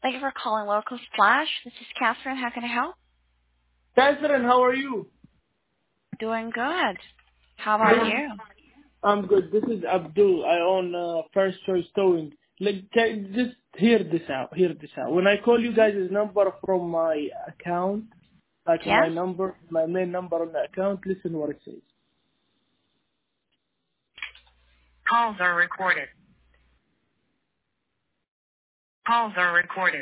Thank you for calling Local Splash. This is Catherine. How can I help? Catherine, how are you? Doing good. How about you? I'm good. This is Abdul. I own First Choice Towing. Just hear this out. Hear this out. When I call you guys' number from my account, like my Yes? number, my main number on the account, listen what it says. Calls are recorded. Calls are recorded.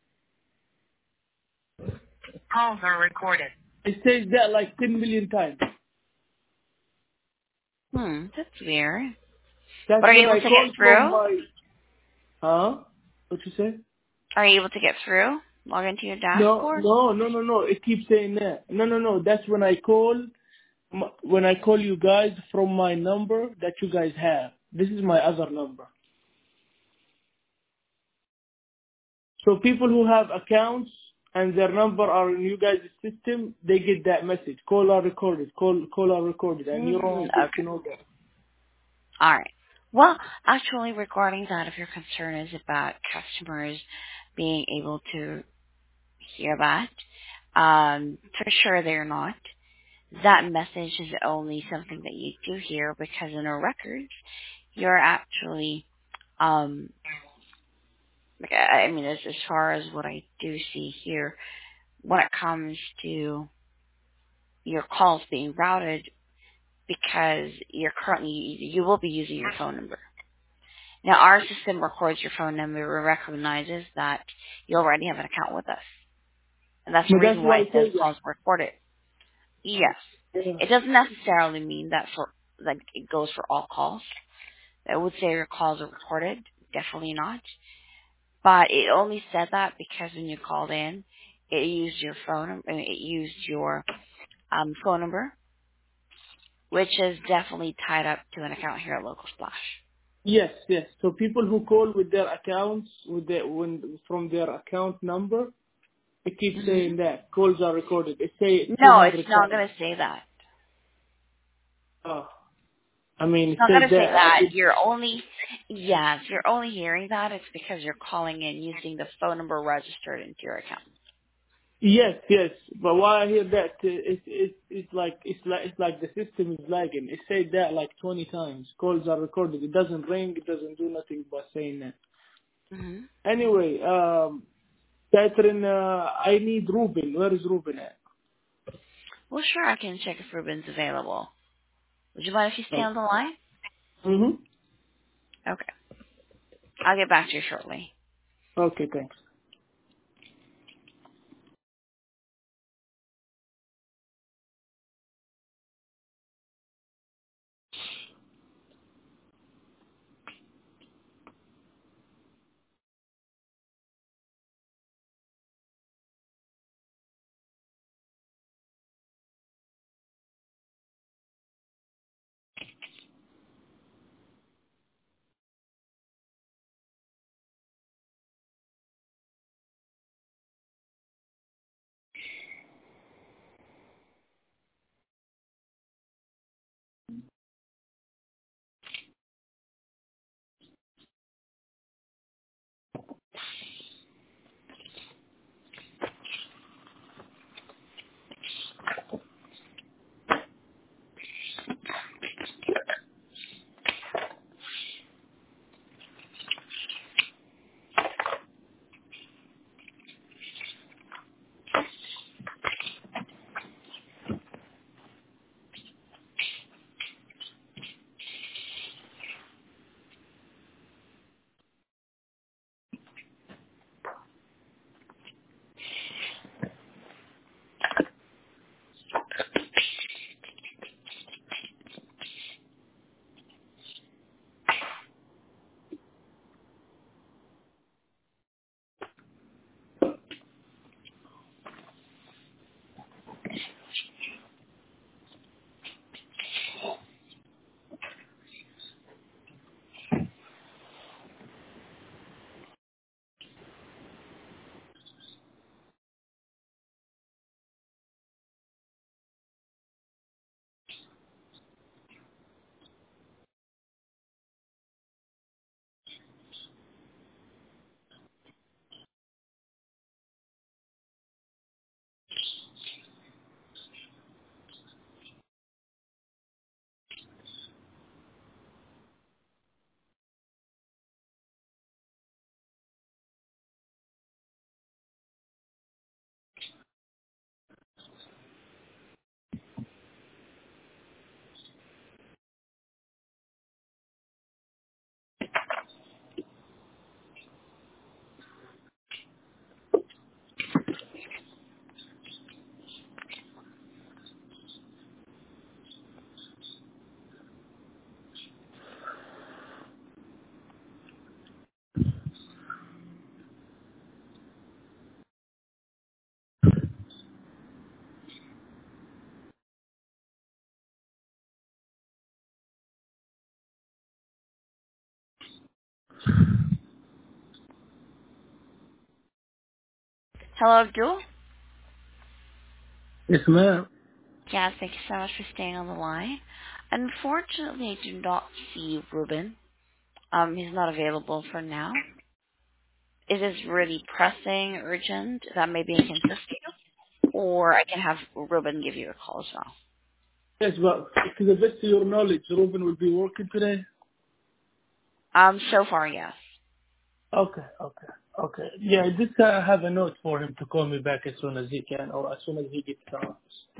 Calls are recorded. It says that like 10 million times. That's weird. That's But are you when able I to get call from through? my... Huh? What you say? Are you able to get through? Log into your No, dashboard? no, no, no, no. It keeps saying that. No, no, no. That's when I call. When I call you guys from my number that you guys have. This is my other number. So people who have accounts and their number are in you guys' system, they get that message. Call are recorded. Call are recorded, and you don't get to Okay. know that. All right. Well, actually, regarding that, if your concern is about customers being able to hear that, for sure they're not. That message is only something that you do hear because in our records, you're actually, like, I mean, as far as what I do see here, when it comes to your calls being routed, because you will be using your phone number. Now, our system records your phone number and recognizes that you already have an account with us. And that's the But that's reason why why I it says say calls recorded. Yes. that. It doesn't necessarily mean that it goes for all calls. I would say your calls are recorded. Definitely not. But it only said that because when you called in, it used your phone number, which is definitely tied up to an account here at Local Splash. Yes, yes. So people who call with their accounts, from their account number, it keeps Hmm. saying that calls are recorded. It say No, it's 200 not times. going to say that. Oh, I mean, It's it not says going to say that. that. You're only hearing that. It's because you're calling in using the phone number registered into your account. Yes, yes. But why I hear that, it's like the system is lagging. It said that like 20 times. Calls are recorded. It doesn't ring. It doesn't do nothing by saying that. Hmm. Anyway, Catherine, I need Ruben. Where is Ruben at? Well, sure, I can check if Ruben's available. Would you mind if you stay Oh. on the line? Mm-hmm. Okay. I'll get back to you shortly. Okay, thanks. Hello, Abdul. Yes, ma'am. Yes, thank you so much for staying on the line. Unfortunately, I do not see Ruben. He's not available for now. Is this really pressing, urgent, that maybe I can assist you? Or I can have Ruben give you a call as well. Yes, but to the best of your knowledge, Ruben will be working today? So far, yes. Okay. Yeah, just have a note for him to call me back as soon as he can or as soon as he gets to office.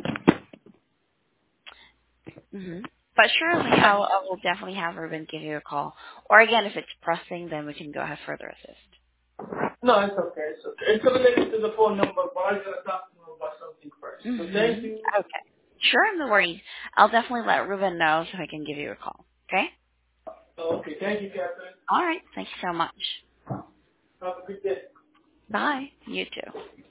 hmm But surely I will definitely have Ruben give you a call. Or again, if it's pressing, then we can go ahead further assist. No, it's okay. It's okay. It's related to the phone number, but I gotta talk to him about something first. So thank you. Okay. Sure, no worries. I'll definitely let Ruben know so he can give you a call. Okay? Okay, thank you, Catherine. All right. Thank you so much. Have a good day. Bye. You too.